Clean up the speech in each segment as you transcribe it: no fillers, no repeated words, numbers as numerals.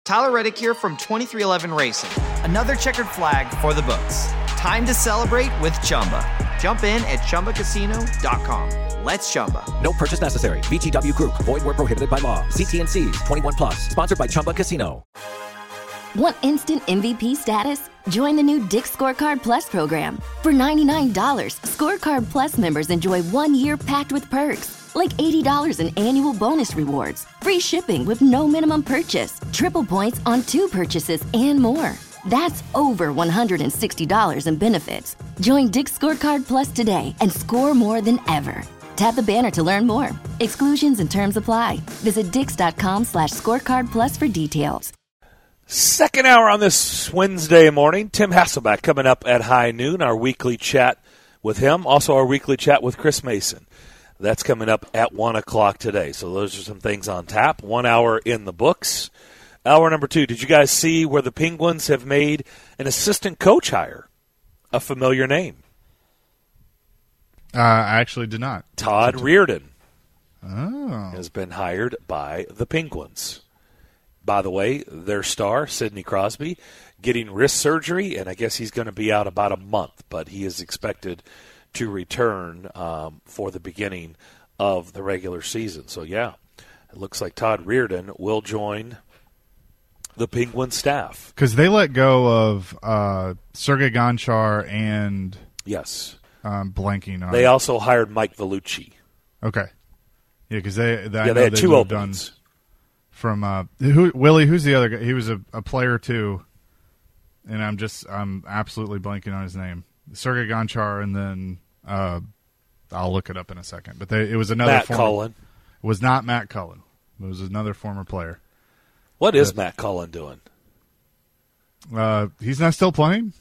Tyler Reddick here from 2311 Racing. Another checkered flag for the books. Time to celebrate with Chumba. Jump in at ChumbaCasino.com. Let's Chumba. No purchase necessary. VGW Group. Void where prohibited by law. See T&Cs. 21 plus. Sponsored by Chumba Casino. Want instant MVP status? Join the new Dick's Scorecard Plus program. For $99, Scorecard Plus members enjoy 1 year packed with perks, like $80 in annual bonus rewards, free shipping with no minimum purchase, triple points on 2 purchases, and more. That's over $160 in benefits. Join Dick's Scorecard Plus today and score more than ever. Tap the banner to learn more. Exclusions and terms apply. Visit dix.com/scorecard plus for details. Second hour on this Wednesday morning. Tim Hasselback coming up at high noon, our weekly chat with him. Also our weekly chat with Chris Mason. That's coming up at 1 o'clock today. So those are some things on tap. 1 hour in the books. Hour number 2, did you guys see where the Penguins have made an assistant coach hire? A familiar name. I actually did not. Todd Reardon Oh. has been hired by the Penguins. By the way, their star, Sidney Crosby, getting wrist surgery, and I guess he's going to be out about a month, but he is expected to return for the beginning of the regular season. So, yeah, it looks like Todd Reardon will join the Penguin staff. Because they let go of Sergei Gonchar and Yes. blanking on. They also hired Mike Vellucci. Okay. Yeah, because they had 2 openings. From Willie, who's the other guy? He was a player too, and I'm absolutely blanking on his name. Sergei Gonchar, and then I'll look it up in a second. But it was another Matt Cullen. It was not Matt Cullen. It was another former player. What is Matt Cullen doing? He's not still playing.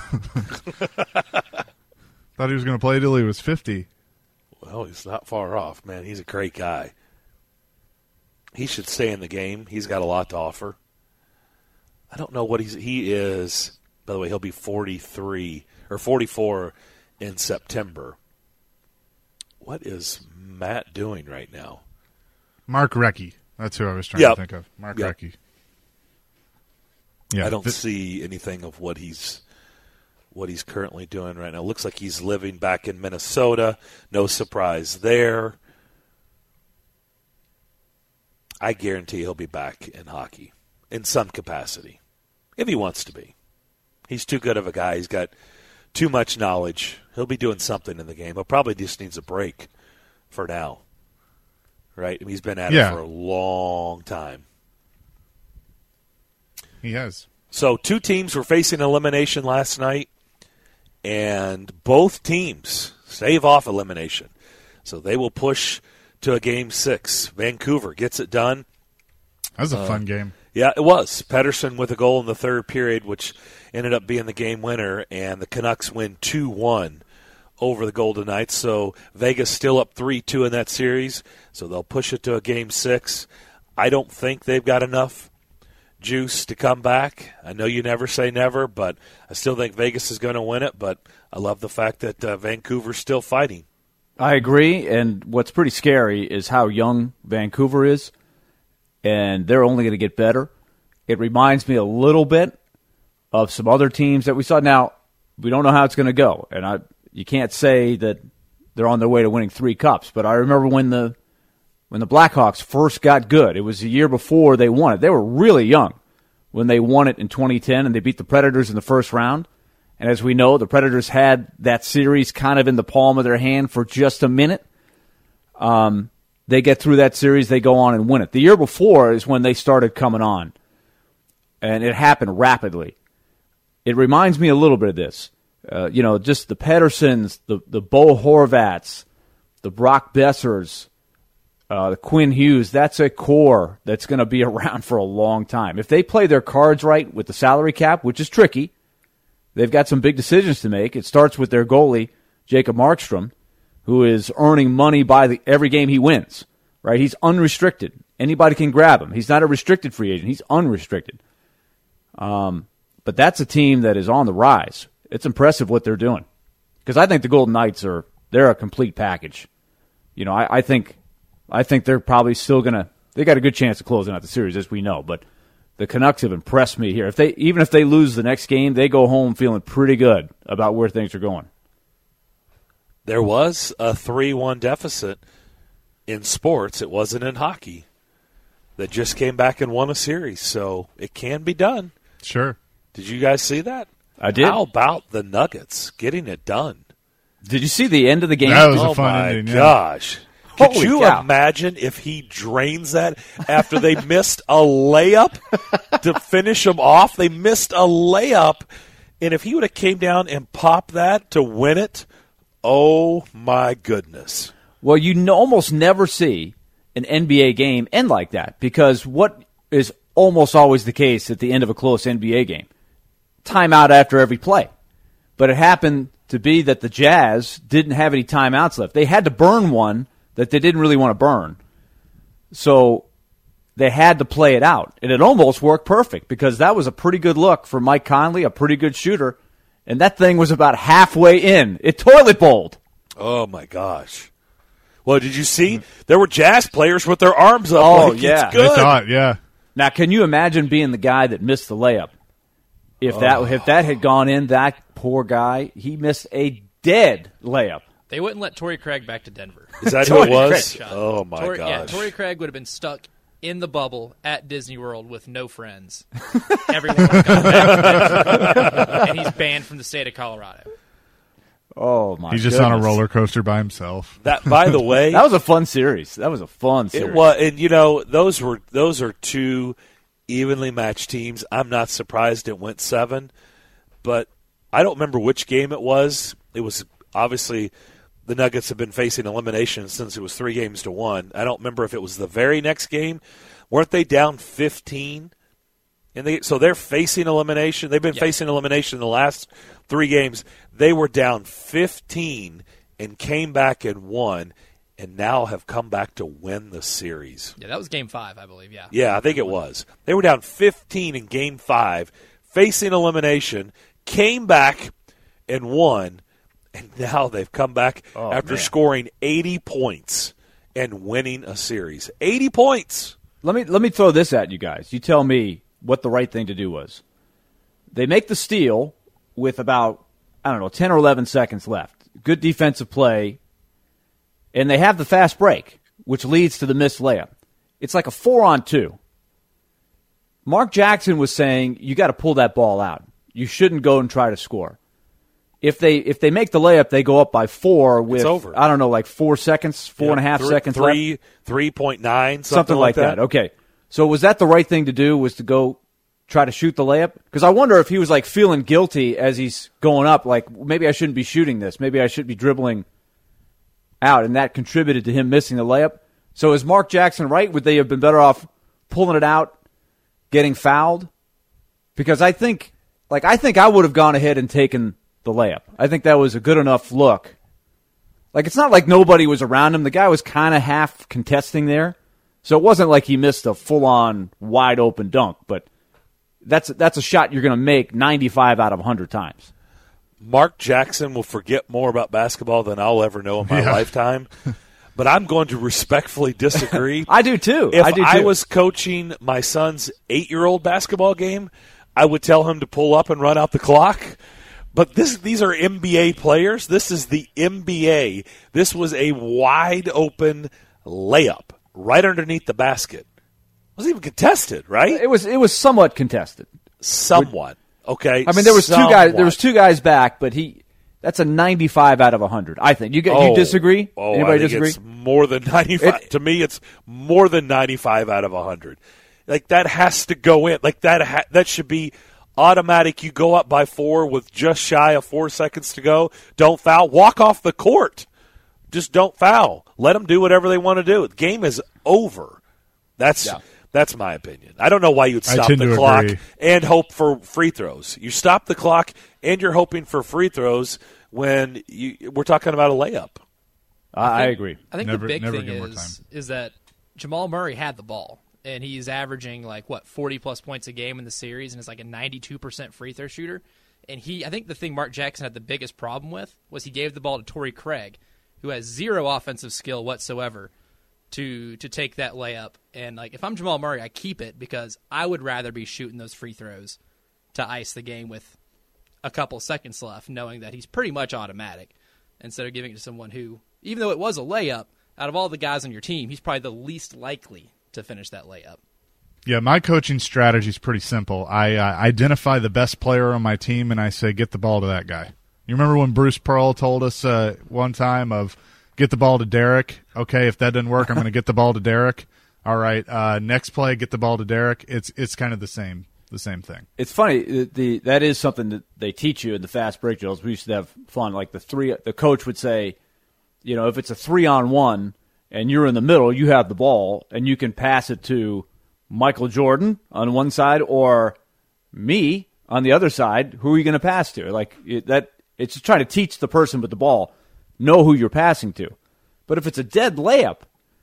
Thought he was going to play till he was 50. Well, he's not far off, man. He's a great guy. He should stay in the game. He's got a lot to offer. I don't know what he is. By the way, he'll be 43 or 44 in September. What is Matt doing right now? Mark Recchi. That's who I was trying to think of. Mark Recchi. Yeah, I don't see anything of what he's currently doing right now. Looks like he's living back in Minnesota. No surprise there. I guarantee he'll be back in hockey in some capacity, if he wants to be. He's too good of a guy. He's got too much knowledge. He'll be doing something in the game. He probably just needs a break for now, right? I mean, he's been at it for a long time. He has. So 2 teams were facing elimination last night, and both teams stave off elimination. So they will push to a Game 6. Vancouver gets it done. That was a fun game. Yeah, it was. Pettersson with a goal in the third period, which ended up being the game winner, and the Canucks win 2-1 over the Golden Knights. So Vegas still up 3-2 in that series, so they'll push it to a Game 6. I don't think they've got enough juice to come back. I know you never say never, but I still think Vegas is going to win it, but I love the fact that Vancouver's still fighting. I agree, and what's pretty scary is how young Vancouver is, and they're only going to get better. It reminds me a little bit of some other teams that we saw. Now, we don't know how it's going to go, and you can't say that they're on their way to winning 3 cups, but I remember when the Blackhawks first got good, it was the year before they won it. They were really young when they won it in 2010, and they beat the Predators in the first round. And as we know, the Predators had that series kind of in the palm of their hand for just a minute. They get through that series, they go on and win it. The year before is when they started coming on, and it happened rapidly. It reminds me a little bit of this. Just the Petterssons, the Bo Horvats, the Brock Bessers, the Quinn Hughes. That's a core that's going to be around for a long time. If they play their cards right with the salary cap, which is tricky, they've got some big decisions to make. It starts with their goalie, Jacob Markstrom, who is earning money by every game he wins. Right? He's unrestricted. Anybody can grab him. He's not a restricted free agent. He's unrestricted. But that's a team that is on the rise. It's impressive what they're doing. Because I think the Golden Knights they're a complete package. I think they're probably still going to – they got a good chance of closing out the series, as we know. But the Canucks have impressed me here. Even if they lose the next game, they go home feeling pretty good about where things are going. There was a 3-1 deficit in sports. It wasn't in hockey. That just came back and won a series, so it can be done. Sure. Did you guys see that? I did. How about the Nuggets getting it done? Did you see the end of the game? That was a fun ending. Oh, my Yeah. gosh. Could Holy you cow. imagine if he drains that after they missed a layup to finish them off? They missed a layup, and if he would have came down and popped that to win it, oh, my goodness. Well, you almost never see an NBA game end like that, because what is almost always the case at the end of a close NBA game? Timeout after every play. But it happened to be that the Jazz didn't have any timeouts left. They had to burn one that they didn't really want to burn. So they had to play it out. And it almost worked perfect, because that was a pretty good look for Mike Conley, a pretty good shooter. And that thing was about halfway in. It toilet bowled. Oh, my gosh. Well, did you see? There were Jazz players with their arms up. Oh, like, yeah. It's good. I thought, yeah. Now, can you imagine being the guy that missed the layup? If that had gone in, that poor guy, he missed a dead layup. They wouldn't let Torrey Craig back to Denver. Is that who it was? Craig. Oh, my Torrey, gosh. Yeah, Torrey Craig would have been stuck in the bubble at Disney World with no friends. Everyone would have gone back, and he's banned from the state of Colorado. Oh, my He's just on a goodness. roller coaster by himself. That, by the way, That was a fun series. It was, and those are two evenly matched teams. I'm not surprised it went 7, but I don't remember which game it was. It was obviously the Nuggets have been facing elimination since it was 3-1. I don't remember if it was the very next game. Weren't they down 15? So they're facing elimination. They've been facing elimination in the last 3 games. They were down 15 and came back and won, and now have come back to win the series. Yeah, that was Game 5, I believe. Yeah. Yeah, I think it was. They were down 15 in Game 5, facing elimination, came back and won, and now they've come back after scoring 80 points and winning a series. 80 points. Let me throw this at you guys. You tell me what the right thing to do was. They make the steal with about, 10 or 11 seconds left. Good defensive play, and they have the fast break, which leads to the missed layup. It's like a 4-on-2. Mark Jackson was saying, you got to pull that ball out. You shouldn't go and try to score. If they make the layup, they go up by 4 with, It's over. 4 seconds, 4.5 seconds left. 3.9, Something like that. Okay. So was that the right thing to do, was to go try to shoot the layup? Because I wonder if he was like feeling guilty as he's going up, like maybe I shouldn't be shooting this. Maybe I should be dribbling out, and that contributed to him missing the layup. So is Mark Jackson right? Would they have been better off pulling it out, getting fouled? Because I think I would have gone ahead and taken the layup. I think that was a good enough look. Like, it's not like nobody was around him. The guy was kind of half contesting there. So it wasn't like he missed a full-on, wide-open dunk, but that's a shot you're going to make 95 out of 100 times. Mark Jackson will forget more about basketball than I'll ever know in my lifetime. But I'm going to respectfully disagree. I do too. If I was coaching my son's 8-year-old basketball game, I would tell him to pull up and run out the clock. But these are NBA players. This is the NBA. This was a wide-open layup right underneath the basket. It wasn't even contested, right? It was somewhat contested. Somewhat. Okay. I mean, there was two guys back, but that's a 95 out of 100. I think you disagree. Anybody disagree? It's more than 95. To me, it's more than 95 out of 100. Like, that has to go in. Like, that should be automatic. You go up by 4 with just shy of 4 seconds to go. Don't foul. Walk off the court. Just don't foul. Let them do whatever they want to do. The game is over. That's my opinion. I don't know why you'd stop the clock and hope for free throws. You stop the clock and you're hoping for free throws when we're talking about a layup. I agree. I think the big thing is that Jamal Murray had the ball, and he's averaging 40-plus points a game in the series, and is like a 92% free throw shooter. And I think the thing Mark Jackson had the biggest problem with was he gave the ball to Torrey Craig, who has zero offensive skill whatsoever, to take that layup. And like if I'm Jamal Murray, I keep it because I would rather be shooting those free throws to ice the game with a couple seconds left, knowing that he's pretty much automatic, instead of giving it to someone who, even though it was a layup, out of all the guys on your team, he's probably the least likely to finish that layup. Yeah, my coaching strategy is pretty simple. I identify the best player on my team, and I say, get the ball to that guy. You remember when Bruce Pearl told us one time of get the ball to Derek? Okay, if that doesn't work, I'm going to get the ball to Derek. All right, next play, get the ball to Derek. It's kind of the same thing. It's funny. That is something that they teach you in the fast break drills. We used to have fun. Like the coach would say, if it's a 3-on-1 and you're in the middle, you have the ball, and you can pass it to Michael Jordan on one side or me on the other side. Who are you going to pass to? It's just trying to teach the person with the ball, know who you're passing to. But if it's a dead layup,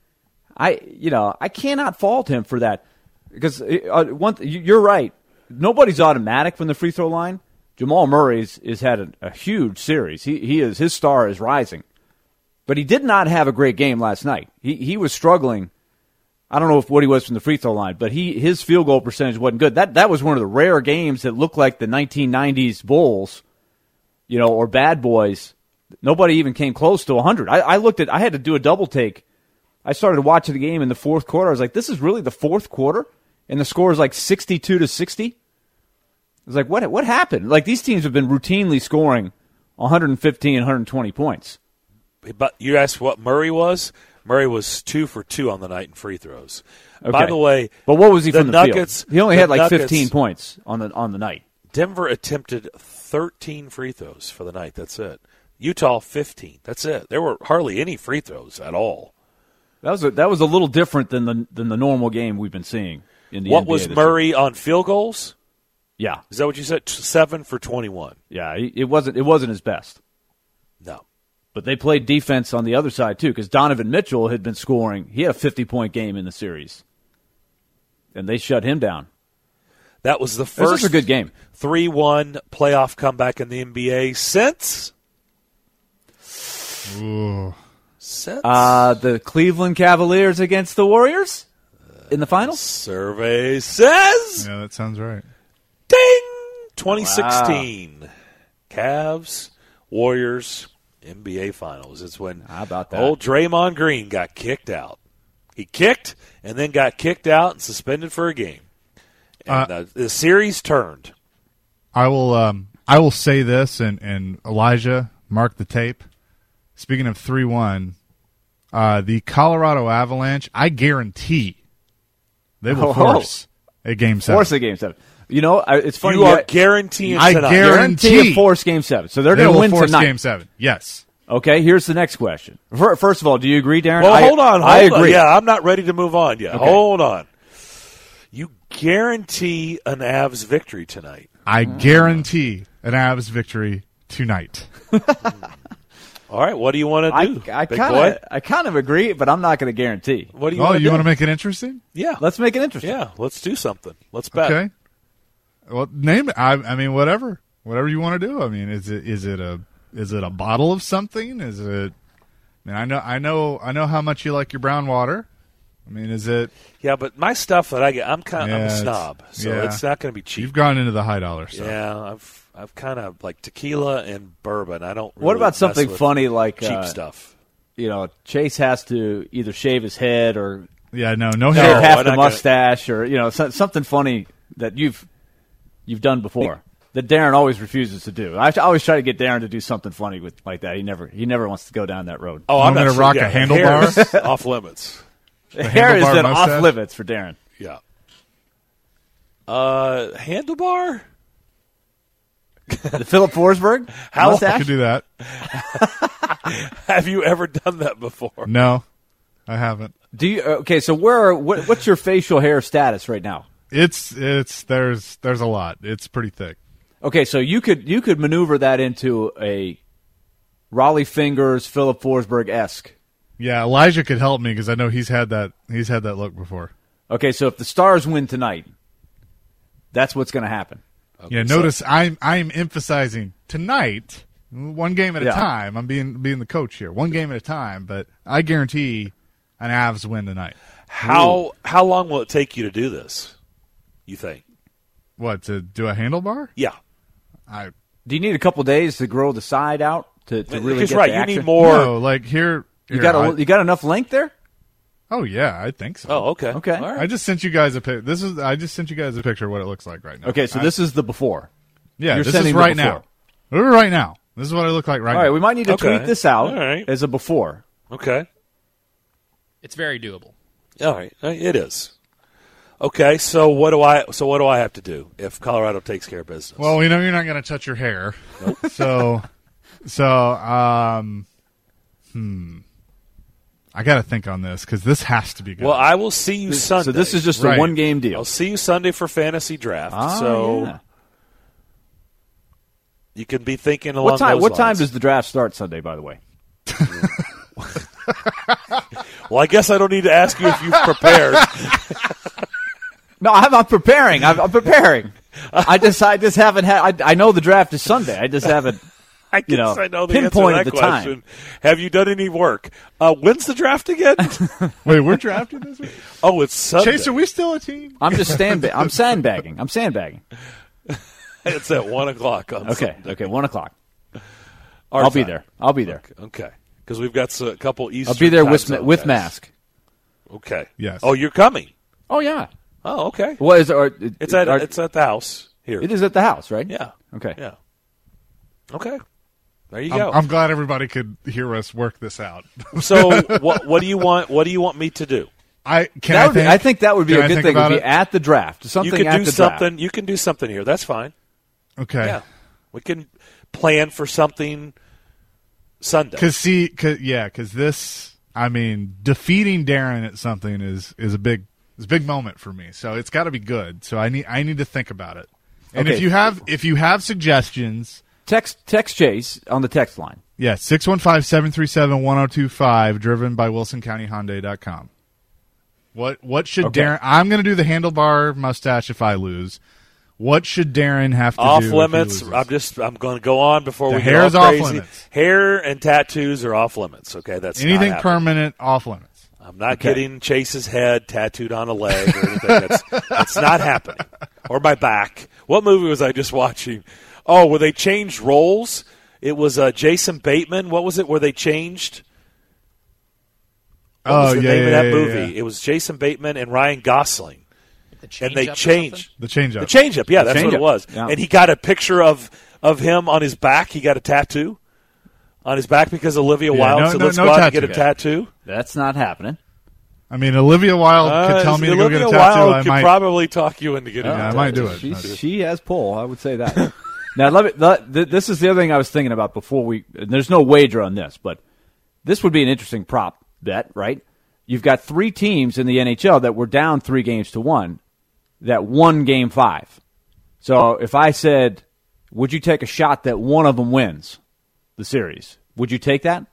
I cannot fault him for that, because you're right. Nobody's automatic from the free throw line. Jamal Murray's has had a huge series. His star is rising, but he did not have a great game last night. He was struggling. I don't know what he was from the free throw line, but his field goal percentage wasn't good. That was one of the rare games that looked like the 1990s Bulls, or Bad Boys. Nobody even came close to 100. I had to do a double take. I started watching the game in the fourth quarter. I was like, this is really the fourth quarter? And the score is like 62-60? I was like, what happened? Like, these teams have been routinely scoring 115, 120 points. But you asked what Murray was? Murray was 2 for 2 on the night in free throws. Okay. By the way, but what was he from the Nuggets, field? He only had like 15 points on the night. Denver attempted 13 free throws for the night. That's it. Utah 15. That's it. There were hardly any free throws at all. That was a little different than the normal game we've been seeing in the NBA. What was Murray on field goals? Yeah. Is that what you said? 7 for 21. Yeah, it wasn't his best. No. But they played defense on the other side, too, because Donovan Mitchell had been scoring. He had a 50-point game in the series. And they shut him down. That was the first This was a good game. 3-1 playoff comeback in the NBA since? Ooh. Since? The Cleveland Cavaliers against the Warriors in the finals? Survey says. Yeah, that sounds right. Ding! 2016. Wow. Cavs, Warriors, NBA Finals. It's when How about that? Old Draymond Green got kicked out. He kicked and then got kicked out and suspended for a game. And the series turned. I will say this, and Elijah, mark the tape. Speaking of 3-1, the Colorado Avalanche, I guarantee they will force a Game 7. Force a Game 7. It's funny. You are guaranteeing I tonight. guarantee a force Game 7. So they're they going to will win force tonight. Game 7. Yes. Okay, here's the next question. First of all, do you agree, Darren? Well, hold on. I agree. Yeah, I'm not ready to move on yet. Okay. Hold on. You guarantee an Avs victory tonight. I guarantee an Avs victory tonight. All right, what do you want to do, I big boy? kind of agree, but I'm not going to guarantee. What do you want to do? You want to make it interesting? Yeah. Let's make it interesting. Yeah, let's do something. Let's bet. Okay. Well, name it. I mean, whatever you want to do. I mean, is it a bottle of something? Is it? I mean, I know how much you like your brown water. I mean, is it? Yeah, but my stuff that I get, I'm a snob, so it's not going to be cheap. You've gone into the high dollar stuff. Yeah, I've kind of like tequila and bourbon. I don't. Really What about something mess with funny like cheap stuff? Chase has to either shave his head or Yeah, no shave hair. half the mustache, or something funny that you've done before that Darren always refuses to do. I always try to get Darren to do something funny like that. He never wants to go down that road. Oh, I'm going to rock a handlebar. Off limits. The hair is then mustache? off limits for Darren. Yeah. Handlebar. The Philip Forsberg I mustache? could do that. Have you ever done that before? No, I haven't. Do you? Okay, so what's your facial hair status right now? It's there's a lot. It's pretty thick. Okay, so you could maneuver that into a Raleigh Fingers, Philip Forsberg-esque. Yeah, Elijah could help me because I know he's had that look before. Okay, so if the Stars win tonight, that's what's going to happen. Okay, yeah, notice I'm emphasizing tonight, one game at a time. I'm being the coach here, one game at a time. But I guarantee an Avs win tonight. How long will it take you to do this, you think? What, to do a handlebar? Yeah. Do you need a couple days to grow the side out to really get right. the action? You need more. No, like here you got enough length there? Oh yeah, I think so. Oh, okay. Okay. All right. I just sent you guys I just sent you guys a picture of what it looks like right now. Okay, so this is the before. Yeah, You're this sending is the right before. now. Right now. This is what I look like right All right, now. we might need to tweet this out All right. as a before. Okay. It's very doable. All right. It is. Okay, so what do I have to do if Colorado takes care of business? Well, we know you're not going to touch your hair. Nope. I got to think on this because this has to be good. Well, I will see you Sunday. So this is just a Right. one-game deal. I'll see you Sunday for fantasy draft. Yeah. You can be thinking along What time? those What time lines. does the draft start Sunday? By the way. Well, I guess I don't need to ask you if you've prepared. No, I'm not preparing. I'm preparing. I just haven't had. I know the draft is Sunday. I just haven't. I guess I know the answer to pinpointed that the question. time. Have you done any work? When's the draft again? Wait, we're drafting this week? Oh, it's Sunday. Chase, are we still a team? I'm just I'm sandbagging. I'm sandbagging. It's at 1 o'clock on Okay. Sunday. Okay. 1 o'clock. Our I'll be time. there. I'll be there. Okay. Because we've got a couple Eastern I'll be there time with zone with guys. mask. Okay. Yes. Oh, you're coming. Oh yeah. Oh, okay. What is It's at the house here. It is at the house, right? Yeah. Okay. Yeah. Okay. There you go. I'm glad everybody could hear us work this out. So what do you want? What do you want me to do? I think that would be a good thing. Would be at the draft. Something you can at do the something. draft. You can do something here. That's fine. Okay. Yeah. We can plan for something Sunday. Because this, I mean, defeating Darren at something is a big moment for me. So it's got to be good. So I need to think about it. And Okay. if you have suggestions, text Chase on the text line. yeah, 615-737-1025, driven by WilsonCountyHyundai.com. What should Okay. Darren? I'm going to do the handlebar mustache if I lose. What should Darren have to off do? limits. If he loses? I'm going to go on before The we get hair's all off crazy. limits. Hair and tattoos are off limits. Okay, that's not Anything happening. permanent off limits. I'm not getting Chase's head tattooed on a leg or anything. That's not happening. Or my back. What movie was I just watching? Oh, where they changed roles? It was Jason Bateman. What was it where they changed? What was the name of that movie? Yeah. It was Jason Bateman and Ryan Gosling. And they changed The change-up. the change-up. Yeah, that's what change-up. it was. Yeah. And he got a picture of him on his back. He got a tattoo on his back because Olivia Wilde said, let's go out and get a tattoo. That's not happening. I mean, Olivia Wilde could tell me to go Olivia get a tattoo. Wilde I could might. probably talk you into getting a Yeah, I tattoo. might do it. She has pull. I would say that. Now, this is the other thing I was thinking about before we. And there's no wager on this, but this would be an interesting prop bet, right? You've got 3 teams in the NHL that were down 3-1 that won Game 5. So if I said, would you take a shot that one of them wins the series? Would you take that?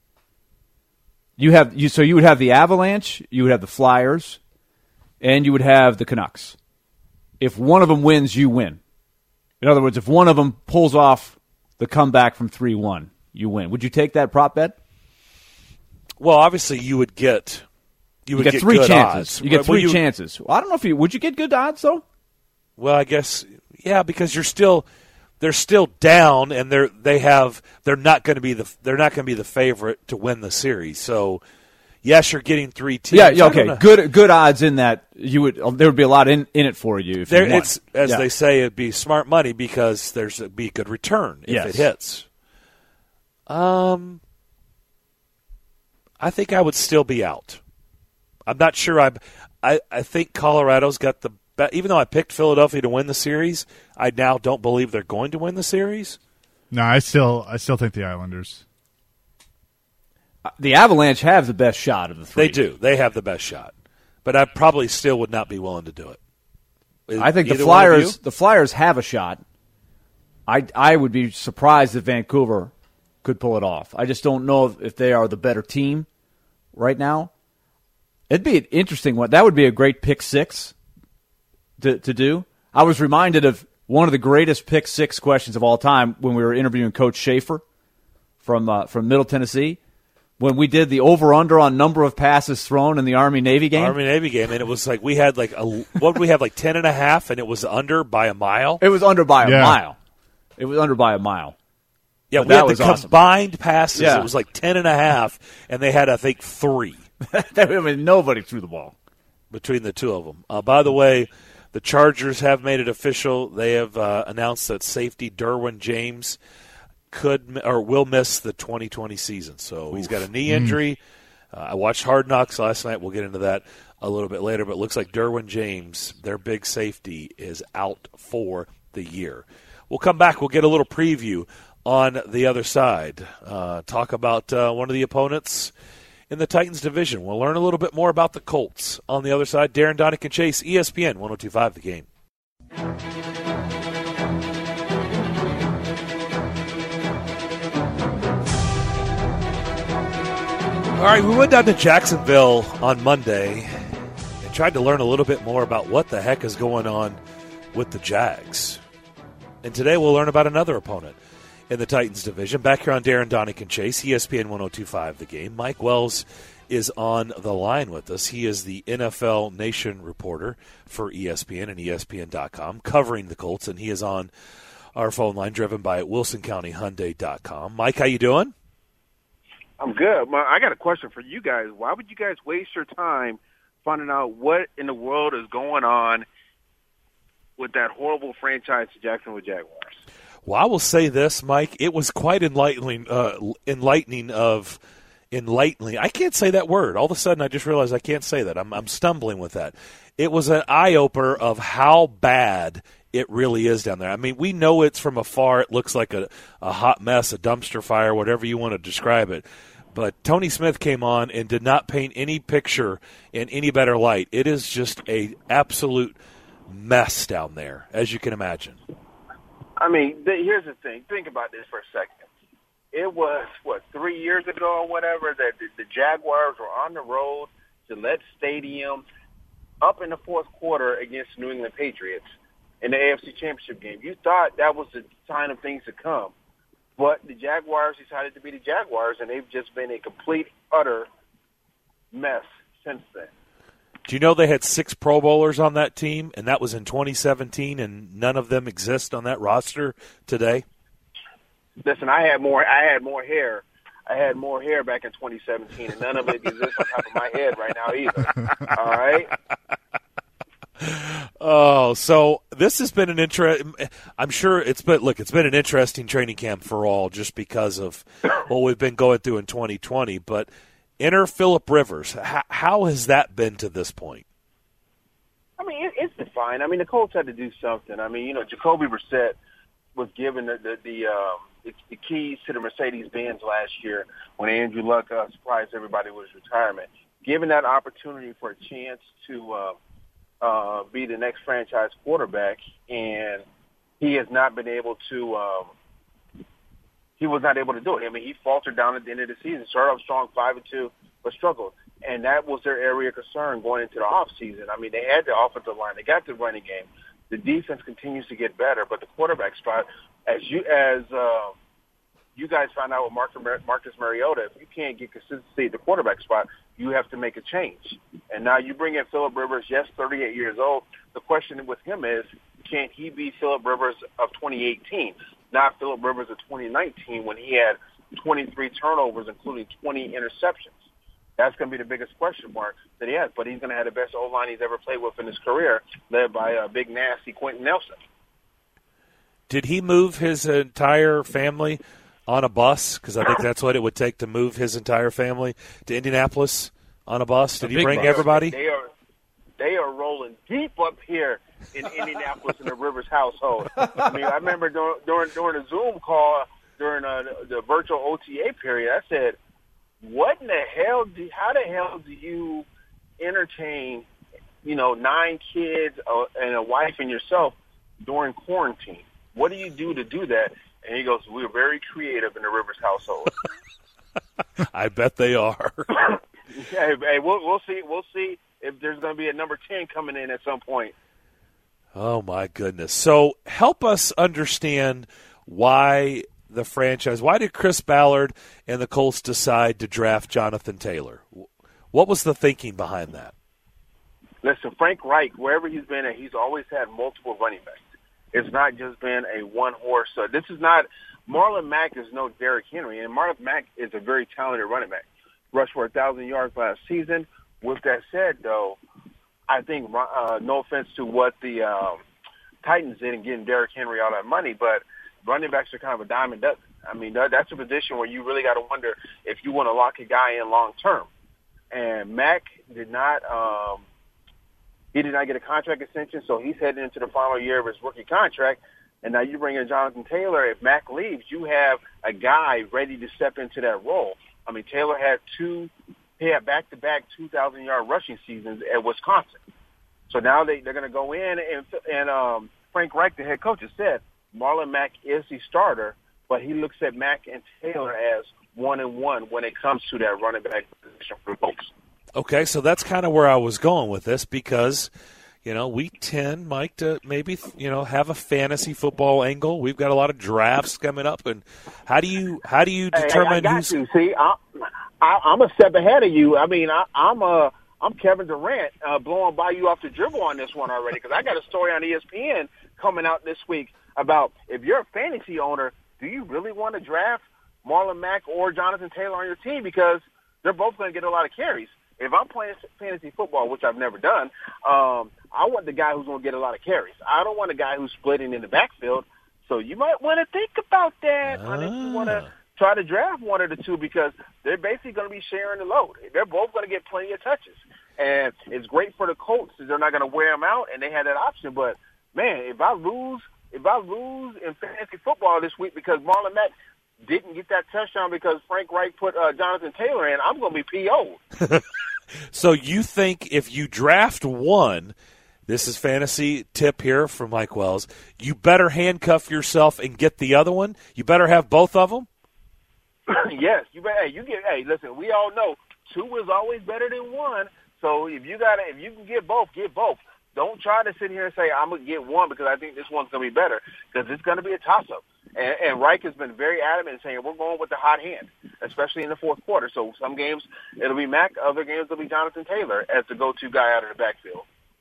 So you would have the Avalanche, you would have the Flyers, and you would have the Canucks. If one of them wins, you win. In other words, if one of them pulls off the comeback from 3-1, you win. Would you take that prop bet? Well, obviously, you would get You get get 3 good chances. odds. You get Well, 3 chances. Well, I don't know if would you get good odds though? Well, I guess because they're still down, and they're not going to be the favorite to win the series. So, yes, you're getting 3 teams. Yeah, I don't okay. know. Good odds in that there would be a lot in it for you if you won. It's they say, it'd be smart money because it'd be a good return if Yes. it hits. I think I would still be out. I'm not sure. I think Colorado's got the best. Even though I picked Philadelphia to win the series, I now don't believe they're going to win the series. No, I still think the Islanders. The Avalanche have the best shot of the 3. They do. They have the best shot. But I probably still would not be willing to do it. I think the Either one of you? Flyers have a shot. I would be surprised if Vancouver could pull it off. I just don't know if they are the better team right now. It'd be an interesting one. That would be a great pick 6 to do. I was reminded of one of the greatest pick 6 questions of all time when we were interviewing Coach Schaefer from Middle Tennessee. when we did the over-under on number of passes thrown in the Army-Navy game? Army-Navy game, and it was like we had like what did we have, like 10.5, and it was under by a mile? It was under by a mile. It was under by a mile. Yeah, but we had the awesome. combined passes. Yeah. It was like 10.5, and they had, I think, 3. I mean, nobody threw the ball. Between the two of them. By the way, the Chargers have made it official. They have announced that safety Derwin James will miss the 2020 season. So he's got a knee injury. I watched Hard Knocks last night. We'll get into that a little bit later. But it looks like Derwin James, their big safety, is out for the year. We'll come back. We'll get a little preview on the other side. Talk about one of the opponents in the Titans division. We'll learn a little bit more about the Colts on the other side. Darren Donick and Chase, ESPN 102.5 The Game. All right, we went down to Jacksonville on Monday and tried to learn a little bit more about what the heck is going on with the Jags. And today we'll learn about another opponent in the Titans division. Back here on Darren Donick and Chase, ESPN 102.5 The Game. Mike Wells is on the line with us. He is the NFL Nation reporter for ESPN and ESPN.com, covering the Colts, and he is on our phone line, driven by WilsonCountyHyundai.com. Mike, how you doing? I'm good. I got a question for you guys. Why would you guys waste your time finding out what in the world is going on with that horrible franchise, the Jacksonville Jaguars? Well, I will say this, Mike. It was quite enlightening. I can't say that word. All of a sudden, I just realized I can't say that. I'm stumbling with that. It was an eye-opener of how bad it really is down there. I mean, we know it's from afar. It looks like a hot mess, a dumpster fire, whatever you want to describe it. But Tony Smith came on and did not paint any picture in any better light. It is just a absolute mess down there, as you can imagine. I mean, here's the thing. Think about this for a second. It was, 3 years ago or whatever, that the Jaguars were on the road to Gillette Stadium up in the fourth quarter against New England Patriots in the AFC Championship game. You thought that was the sign of things to come. But the Jaguars decided to be the Jaguars, and they've just been a complete, utter mess since then. Do you know they had 6 Pro Bowlers on that team, and that was in 2017, and none of them exist on that roster today? Listen, I had more hair. I had more hair back in 2017, and none of it exists on top of my head right now either. All right? Oh, so this has been I'm sure it's been an interesting training camp for all, just because of what we've been going through in 2020. But enter Phillip Rivers. How has that been to this point? I mean, it's been fine. I mean, the Colts had to do something. I mean, Jacoby Brissett was given the keys to the Mercedes-Benz last year when Andrew Luck surprised everybody with his retirement. Given that opportunity for a chance to be the next franchise quarterback, and he has not been able to. He was not able to do it. I mean, he faltered down at the end of the season. Started off strong, 5-2, but struggled, and that was their area of concern going into the off season. I mean, they had the offensive line, they got the running game. The defense continues to get better, but the quarterback spot, as you guys found out with Marcus Mariota, if you can't get consistency at the quarterback spot, you have to make a change. And now you bring in Phillip Rivers, yes, 38 years old. The question with him is, can he be Phillip Rivers of 2018, not Phillip Rivers of 2019 when he had 23 turnovers, including 20 interceptions? That's going to be the biggest question mark that he has. But he's going to have the best O-line he's ever played with in his career, led by a big, nasty Quentin Nelson. Did he move his entire family on a bus? Because I think that's what it would take to move his entire family to Indianapolis on a bus. Did he bring everybody? They are rolling deep up here in Indianapolis in the Rivers household. I mean, I remember during a Zoom call during the virtual OTA period, I said, "What in the hell? How the hell do you entertain, 9 kids and a wife and yourself during quarantine? What do you do to do that?" And he goes, "We're very creative in the Rivers household." I bet they are. Hey, we'll see. We'll see if there's going to be a number 10 coming in at some point. Oh, my goodness. So help us understand why the franchise. Why did Chris Ballard and the Colts decide to draft Jonathan Taylor? What was the thinking behind that? Listen, Frank Reich, wherever he's been at, he's always had multiple running backs. It's not just been a one-horse. This is not – Marlon Mack is no Derrick Henry, and Marlon Mack is a very talented running back. Rushed for 1,000 yards last season. With that said, though, I think no offense to what the Titans did in getting Derrick Henry all that money, but running backs are kind of a dime a dozen. I mean, that's a position where you really got to wonder if you want to lock a guy in long term. And Mack did not he did not get a contract extension, so he's heading into the final year of his rookie contract. And now you bring in Jonathan Taylor. If Mack leaves, you have a guy ready to step into that role. I mean, Taylor had back-to-back 2,000-yard rushing seasons at Wisconsin. So now they're going to go in, and Frank Reich, the head coach, has said Marlon Mack is the starter, but he looks at Mack and Taylor as 1-1 when it comes to that running back position for the Colts. Okay, so that's kind of where I was going with this because, we tend, Mike, to maybe, have a fantasy football angle. We've got a lot of drafts coming up, and how do you determine who's? See, I'm a step ahead of you. I mean, I'm Kevin Durant blowing by you off the dribble on this one already because I got a story on ESPN coming out this week about if you're a fantasy owner, do you really want to draft Marlon Mack or Jonathan Taylor on your team because they're both going to get a lot of carries. If I'm playing fantasy football, which I've never done, I want the guy who's going to get a lot of carries. I don't want a guy who's splitting in the backfield. So you might want to think about that unless you want to try to draft one of the two because they're basically going to be sharing the load. They're both going to get plenty of touches. And it's great for the Colts because they're not going to wear them out, and they had that option. But, man, if I lose in fantasy football this week because Marlon Mack didn't get that touchdown because Frank Reich put Jonathan Taylor in, I'm going to be PO'd. So you think if you draft one, this is fantasy tip here from Mike Wells, you better handcuff yourself and get the other one? You better have both of them? Yes. Listen, we all know two is always better than one. So if you can get both, get both. Don't try to sit here and say, I'm going to get one because I think this one's going to be better because it's going to be a toss-up. And Reich has been very adamant in saying we're going with the hot hand, especially in the fourth quarter. So some games it'll be Mack, other games it'll be Jonathan Taylor as the go-to guy out of the backfield.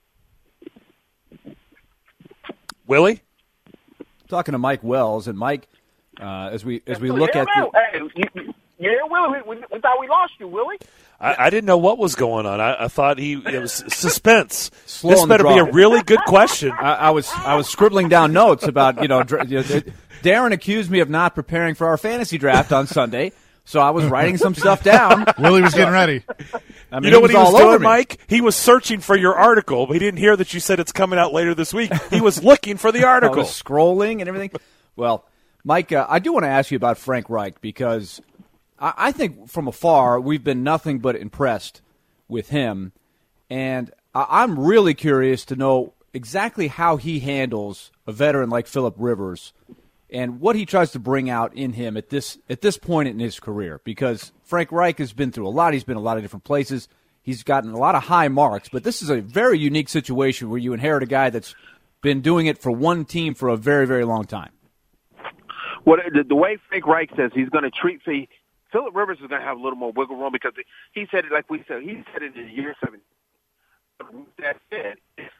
Willie? Talking to Mike Wells, and Mike, as we look at Willie, we thought we lost you, Willie. I didn't know what was going on. I thought it was suspense. Slow this better be a really good question. I was scribbling down notes about Darren accused me of not preparing for our fantasy draft on Sunday, so I was writing some stuff down. Willie was getting ready. I mean, you know what he was doing, me. Mike? He was searching for your article, but he didn't hear that you said it's coming out later this week. He was looking for the article. I was scrolling and everything. Well, Mike, I do want to ask you about Frank Reich because I think from afar we've been nothing but impressed with him, and I'm really curious to know exactly how he handles a veteran like Phillip Rivers and what he tries to bring out in him at this point in his career. Because Frank Reich has been through a lot. He's been a lot of different places. He's gotten a lot of high marks, but this is a very unique situation where you inherit a guy that's been doing it for one team for a very, very long time. Well, the way Frank Reich says he's going to treat Phillip Rivers is going to have a little more wiggle room because he said it like we said. He said it in year 7. That said,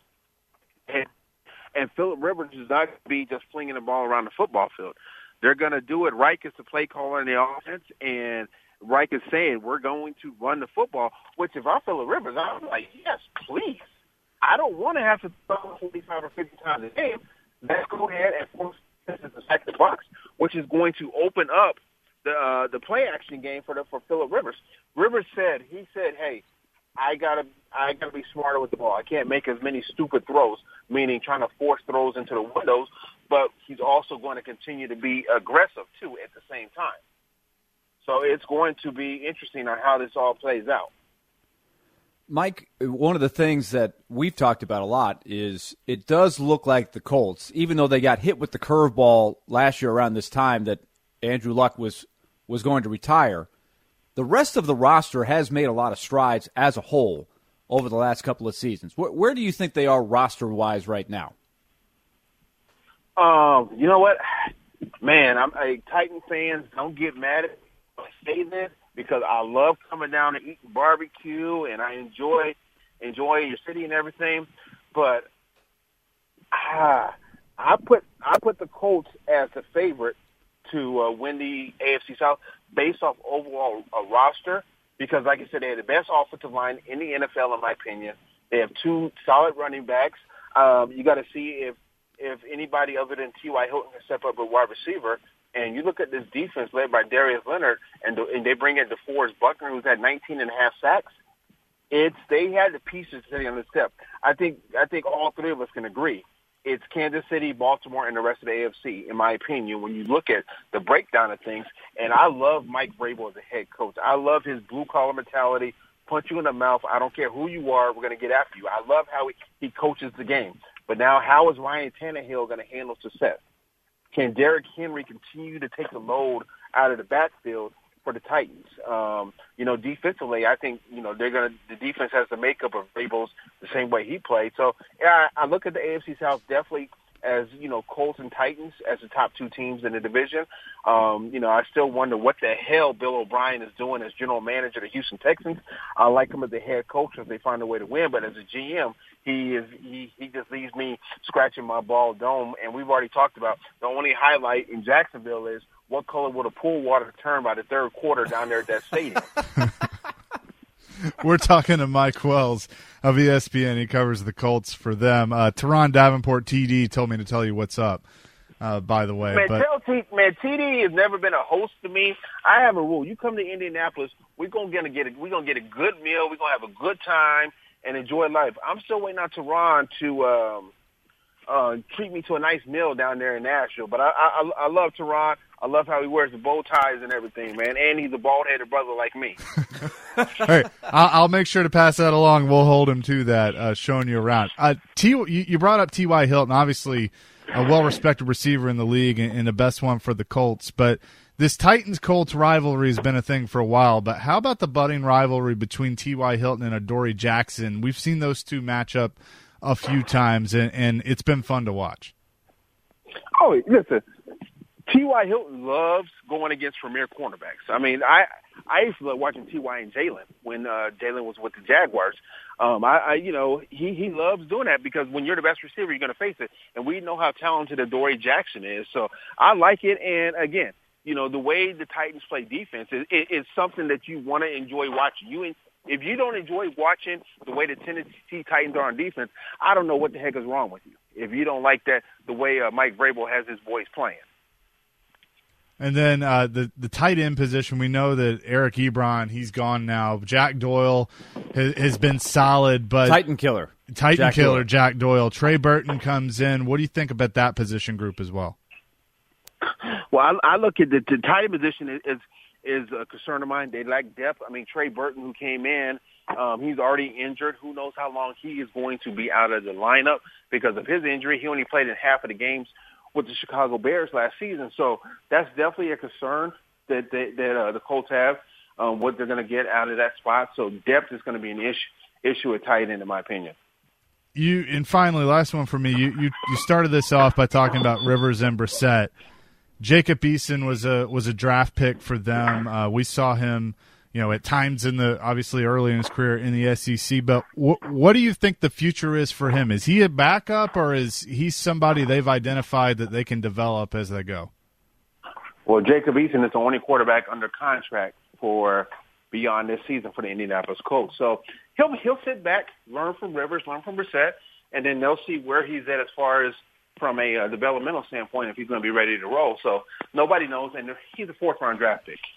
and Phillip Rivers is not going to be just flinging the ball around the football field. They're going to do it. Reich is the play caller in the offense, and Reich is saying we're going to run the football, which if I'm Phillip Rivers, I'm like, yes, please. I don't want to have to throw 45 or 50 times a game. Let's go ahead and force this to sack the box, which is going to open up the play action game for Phillip Rivers. Rivers said, hey, I gotta be smarter with the ball. I can't make as many stupid throws, meaning trying to force throws into the windows, but he's also going to continue to be aggressive too at the same time. So it's going to be interesting on how this all plays out. Mike, one of the things that we've talked about a lot is it does look like the Colts, even though they got hit with the curveball last year around this time that Andrew Luck was going to retire, the rest of the roster has made a lot of strides as a whole over the last couple of seasons. Where do you think they are roster-wise right now? You know what? Man, Titan fans, don't get mad at me when I say this, because I love coming down and eating barbecue, and I enjoy your city and everything. But I put the Colts as the favorite to win the AFC South based off overall roster, because, like I said, they have the best offensive line in the NFL, in my opinion. They have 2 solid running backs. You got to see if anybody other than T.Y. Hilton can step up a wide receiver. And you look at this defense led by Darius Leonard, and they bring in DeForest Buckner, who's had 19.5 sacks. They had the pieces sitting on the step. I think all three of us can agree. It's Kansas City, Baltimore, and the rest of the AFC, in my opinion, when you look at the breakdown of things. And I love Mike Vrabel as a head coach. I love his blue-collar mentality, punch you in the mouth. I don't care who you are. We're going to get after you. I love how he coaches the game. But now, how is Ryan Tannehill going to handle success? Can Derrick Henry continue to take the load out of the backfield for the Titans? Defensively, I think, the defense has the makeup of Vrabel's the same way he played. So, yeah, I look at the AFC South definitely as, Colts and Titans as the top 2 teams in the division. I still wonder what the hell Bill O'Brien is doing as general manager of the Houston Texans. I like him as the head coach if they find a way to win, but as a GM, he just leaves me scratching my bald dome. And we've already talked about the only highlight in Jacksonville is what color will the pool water turn by the third quarter down there at that stadium. We're talking to Mike Wells of ESPN. He covers the Colts for them. Teron Davenport, TD, told me to tell you what's up, by the way. TD has never been a host to me. I have a rule. You come to Indianapolis, we're gonna get a good meal. We're gonna have a good time and enjoy life. I'm still waiting on Teron to treat me to a nice meal down there in Nashville. But I love Teron. I love how he wears the bow ties and everything, man. And he's a bald-headed brother like me. Hey, I'll make sure to pass that along. We'll hold him to that, showing you around. You brought up T.Y. Hilton, obviously a well-respected receiver in the league and the best one for the Colts. But this Titans-Colts rivalry has been a thing for a while. But how about the budding rivalry between T.Y. Hilton and Adoree Jackson? We've seen those two match up a few times, and it's been fun to watch. Oh, listen. T.Y. Hilton loves going against premier cornerbacks. I mean, I used to love watching T.Y. and Jalen when Jalen was with the Jaguars. He loves doing that because when you're the best receiver, you're going to face it. And we know how talented Adoree Jackson is. So I like it. And, again, the way the Titans play defense is something that you want to enjoy watching. If you don't enjoy watching the way the Tennessee Titans are on defense, I don't know what the heck is wrong with you. If you don't like that, the way Mike Vrabel has his boys playing. And then the tight end position, we know that Eric Ebron, he's gone now. Jack Doyle has been solid, but Titan killer Jack Doyle. Trey Burton comes in. What do you think about that position group as well? Well, I look at the tight end position is a concern of mine. They lack depth. I mean, Trey Burton, who came in, he's already injured. Who knows how long he is going to be out of the lineup because of his injury. He only played in half of the games with the Chicago Bears last season. So that's definitely a concern that the Colts have, what they're going to get out of that spot. So depth is going to be an issue at tight end, in my opinion. And finally, last one for me. You started this off by talking about Rivers and Brissett. Jacob Eason was a draft pick for them. We saw him, at times obviously early in his career in the SEC. But what do you think the future is for him? Is he a backup, or is he somebody they've identified that they can develop as they go? Well, Jacob Eason is the only quarterback under contract for beyond this season for the Indianapolis Colts. So he'll sit back, learn from Rivers, learn from Brissett, and then they'll see where he's at as far as from a developmental standpoint if he's going to be ready to roll. So nobody knows, and he's a fourth-round draft pick.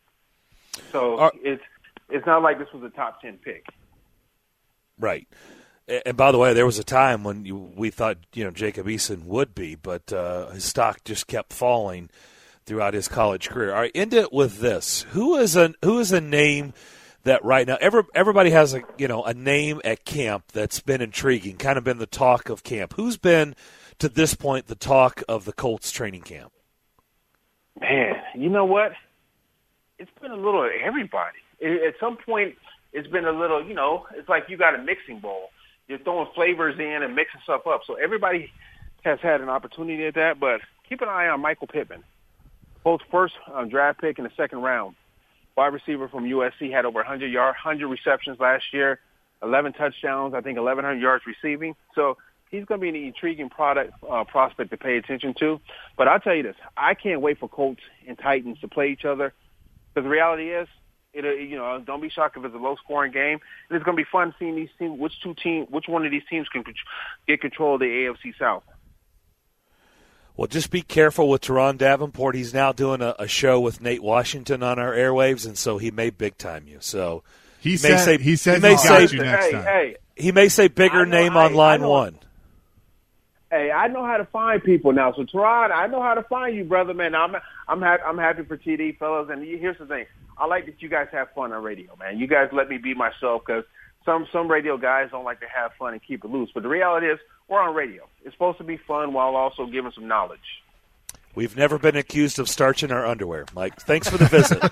So it's not like this was a top 10 pick. Right. And by the way, there was a time when we thought, Jacob Eason would be, but his stock just kept falling throughout his college career. All right, end it with this. Who is a name that right now everybody has a name at camp that's been intriguing, kind of been the talk of camp? Who's been to this point the talk of the Colts training camp? Man, you know what? It's been a little of everybody. At some point, it's been a little, it's like you got a mixing bowl. You're throwing flavors in and mixing stuff up. So everybody has had an opportunity at that. But keep an eye on Michael Pittman, Colts' first draft pick in the second round. Wide receiver from USC, had over 100 receptions last year, 11 touchdowns, I think 1,100 yards receiving. So he's going to be an intriguing prospect to pay attention to. But I'll tell you this, I can't wait for Colts and Titans to play each other, because the reality is, don't be shocked if it's a low-scoring game. And it's going to be fun seeing these teams, which one of these teams can get control of the AFC South. Well, just be careful with Teron Davenport. He's now doing a show with Nate Washington on our airwaves, and so he may big-time you. So he said he's got you next time. He may say bigger name on line one. Hey, I know how to find people now. So, Teron, I know how to find you, brother, man. I'm happy for TD, fellas. And here's the thing. I like that you guys have fun on radio, man. You guys let me be myself, because some radio guys don't like to have fun and keep it loose. But the reality is, we're on radio. It's supposed to be fun while also giving some knowledge. We've never been accused of starching our underwear, Mike. Thanks for the visit.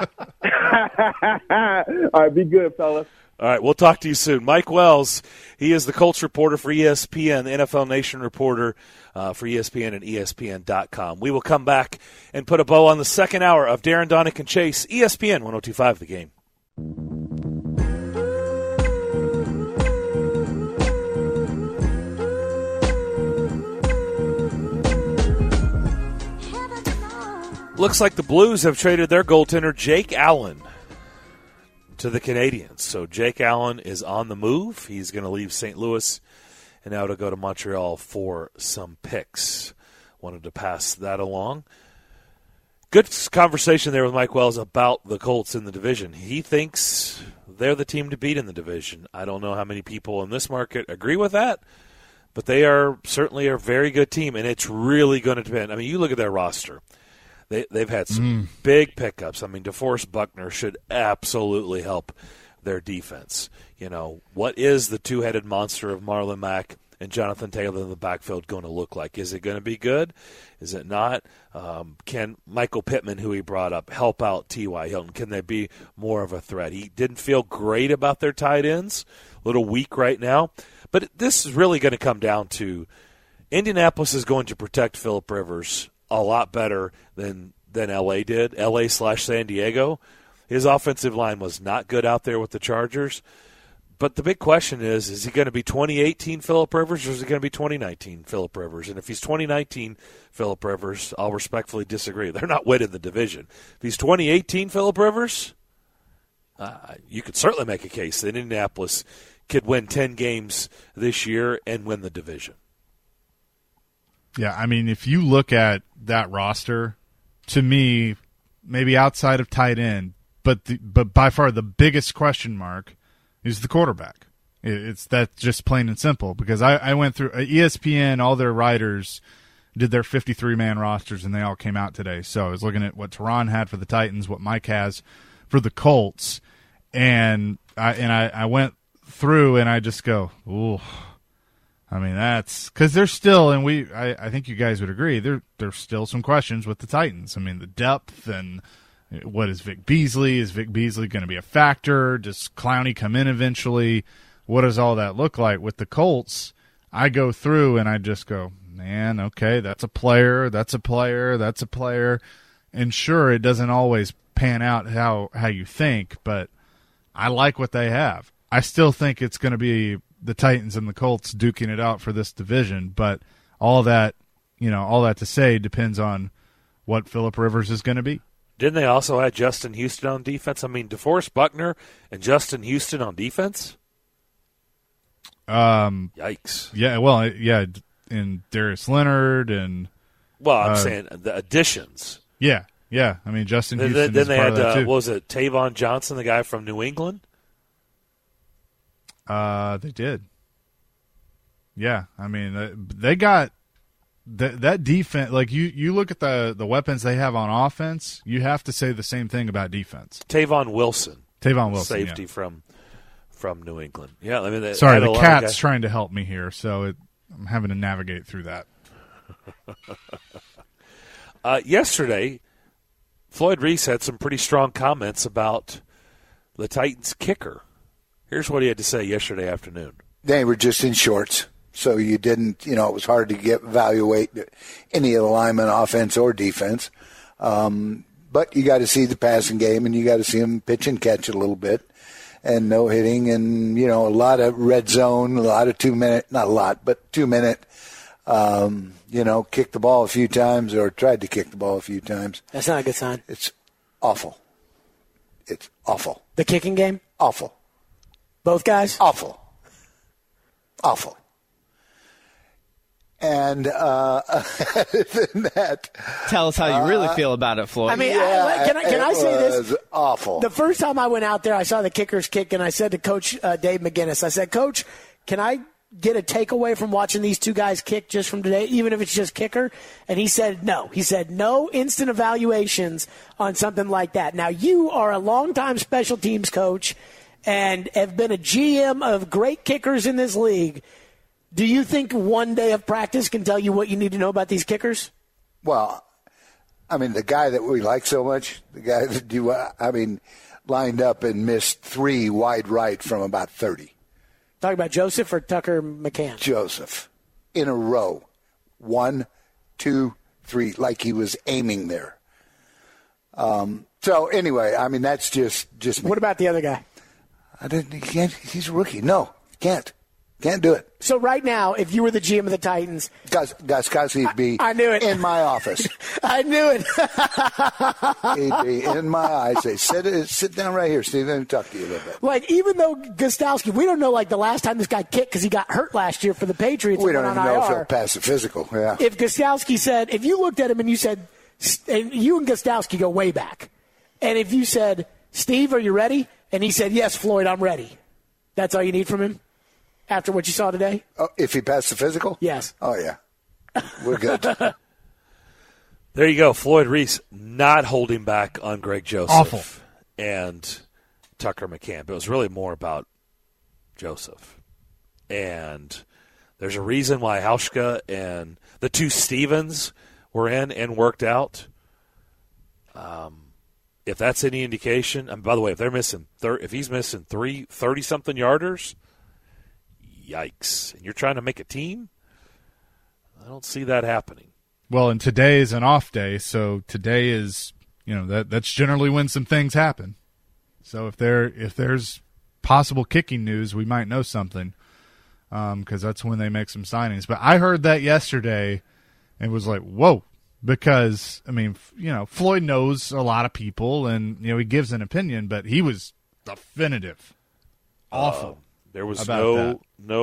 All right, be good, fellas. All right, we'll talk to you soon. Mike Wells, he is the Colts reporter for ESPN, the NFL Nation reporter for ESPN and ESPN.com. We will come back and put a bow on the second hour of Darren Donick and Chase, ESPN 102.5 The Game. Looks like the Blues have traded their goaltender, Jake Allen, to the Canadiens. So Jake Allen is on the move. He's going to leave St. Louis and now to go to Montreal for some picks. Wanted to pass that along. Good conversation there with Mike Wells about the Colts in the division. He thinks they're the team to beat in the division. I don't know how many people in this market agree with that, but they are certainly a very good team, and it's really going to depend. I mean, you look at their roster. They've had some big pickups. I mean, DeForest Buckner should absolutely help their defense. You know, what is the two-headed monster of Marlon Mack and Jonathan Taylor in the backfield going to look like? Is it going to be good? Is it not? Can Michael Pittman, who he brought up, help out T.Y. Hilton? Can they be more of a threat? He didn't feel great about their tight ends, a little weak right now. But this is really going to come down to Indianapolis is going to protect Phillip Rivers a lot better than L.A. did, L.A./San Diego. His offensive line was not good out there with the Chargers. But the big question is he going to be 2018 Phillip Rivers, or is he going to be 2019 Phillip Rivers? And if he's 2019 Phillip Rivers, I'll respectfully disagree. They're not winning the division. If he's 2018 Phillip Rivers, you could certainly make a case that Indianapolis could win 10 games this year and win the division. Yeah, I mean, if you look at that roster, to me, maybe outside of tight end, but by far the biggest question mark is the quarterback. It's that just plain and simple, because I went through ESPN, all their writers did their 53-man rosters, and they all came out today. So I was looking at what Teron had for the Titans, what Mike has for the Colts, and I went through and I just go, ooh. I mean, that's because there's still, and I think you guys would agree, there's still some questions with the Titans. I mean, the depth, and what is Vic Beasley? Is Vic Beasley going to be a factor? Does Clowney come in eventually? What does all that look like? With the Colts, I go through and I just go, man, okay, that's a player, that's a player, that's a player. And sure, it doesn't always pan out how you think, but I like what they have. I still think it's going to be the Titans and the Colts duking it out for this division, but all that to say depends on what Phillip Rivers is going to be. Didn't they also have Justin Houston on defense? I mean, DeForest Buckner and Justin Houston on defense? Yikes. Yeah, well, yeah, and Darius Leonard and... Well, I'm saying the additions. Yeah. I mean, Justin Houston then is they part had, of that too. what was it, Tavon Johnson, the guy from New England? They did. Yeah, I mean, they got that defense. Like you look at the weapons they have on offense, you have to say the same thing about defense. Tavon Wilson, safety yeah. from New England. Yeah, I mean, sorry, the cat's trying to help me here, so I'm having to navigate through that. Yesterday, Floyd Reese had some pretty strong comments about the Titans kicker. Here's what he had to say yesterday afternoon. They were just in shorts. So you didn't, it was hard to evaluate any of the linemen, offense or defense. But you got to see the passing game, and you got to see them pitch and catch a little bit, and no hitting, and, a lot of red zone, a lot of 2 minute, not a lot, but 2 minute, kicked the ball a few times or tried to kick the ball a few times. That's not a good sign. It's awful. It's awful. The kicking game? Awful. Both guys? Awful. Awful. And other than that, tell us how you really feel about it, Floyd. I mean, can I say this? It was awful. The first time I went out there, I saw the kickers kick, and I said to Coach Dave McGinnis, I said, Coach, can I get a takeaway from watching these two guys kick just from today, even if it's just kicker? And he said no. He said no instant evaluations on something like that. Now, you are a longtime special teams coach and have been a GM of great kickers in this league. Do you think one day of practice can tell you what you need to know about these kickers? Well, I mean, the guy that we like so much, the guy that lined up and missed 3 wide right from about 30. Talking about Joseph or Tucker McCann? Joseph. In a row. 1, 2, 3, like he was aiming there. So anyway, I mean, that's just me. What about the other guy? He's a rookie. No, can't do it. So right now, if you were the GM of the Titans, Gostkowski would be I knew it. In my office. I knew it. He'd be in my eyes. Say, sit down right here, Steve. Let me talk to you a little bit. Like, even though Gostkowski, we don't know, like, the last time this guy kicked because he got hurt last year for the Patriots. We don't even know if he'll pass the physical. Yeah. If Gostkowski said, if you looked at him and you said, and you and Gostkowski go way back, and if you said, Steve, are you ready? And he said, yes, Floyd, I'm ready. That's all you need from him? After what you saw today? Oh, if he passed the physical? Yes. Oh, yeah. We're good. There you go. Floyd Reese not holding back on Greg Joseph. Awful. And Tucker McCann. But it was really more about Joseph. And there's a reason why Hauschka and the 2 Stevens were in and worked out. If that's any indication, and by the way, if they're missing, if he's missing 30-something yarders, yikes. And you're trying to make a team? I don't see that happening. Well, and today is an off day, so today is, that's generally when some things happen. So if there's possible kicking news, we might know something, because that's when they make some signings. But I heard that yesterday and was like, whoa, because, Floyd knows a lot of people and, he gives an opinion, but he was definitive. Awful. There was no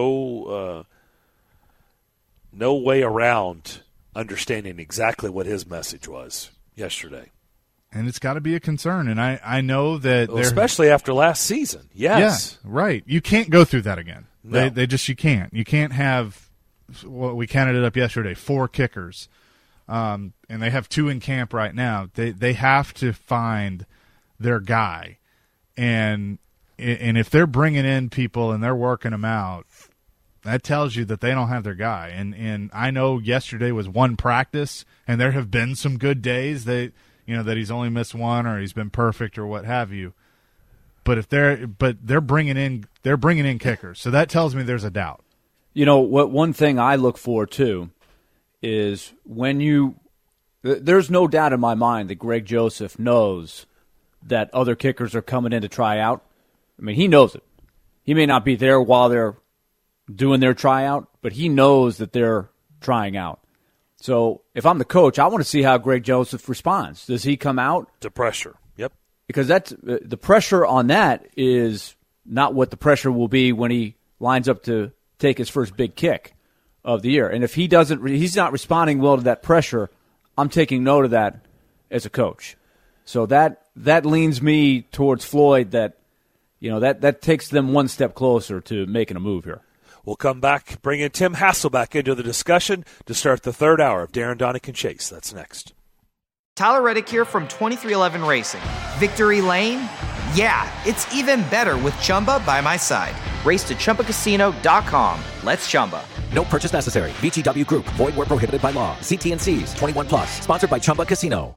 way around understanding exactly what his message was yesterday. And it's got to be a concern. And I know that especially after last season. Yes. Yeah, right. You can't go through that again. No. You can't. You can't have what we counted it up yesterday, 4 kickers. And they have 2 in camp right now. They have to find their guy. And if they're bringing in people and they're working them out, that tells you that they don't have their guy. And I know yesterday was one practice, and there have been some good days that he's only missed 1 or he's been perfect or what have you. But they're bringing in kickers, so that tells me there's a doubt. One thing I look for too is there's no doubt in my mind that Greg Joseph knows that other kickers are coming in to try out. I mean, he knows it. He may not be there while they're doing their tryout, but he knows that they're trying out. So if I'm the coach, I want to see how Greg Joseph responds. Does he come out? To pressure. Yep. Because that's the pressure on that is not what the pressure will be when he lines up to take his first big kick of the year. And if he's not responding well to that pressure, I'm taking note of that as a coach. So that leans me towards Floyd that takes them one step closer to making a move here. We'll come back, bring in Tim Hasselbeck into the discussion to start the 3rd hour of Darren Donick and Chase. That's next. Tyler Reddick here from 2311 Racing. Victory Lane? Yeah, it's even better with Chumba by my side. Race to ChumbaCasino.com. Let's Chumba. No purchase necessary. VGW Group. Void where prohibited by law. See T&Cs. 21+. Sponsored by Chumba Casino.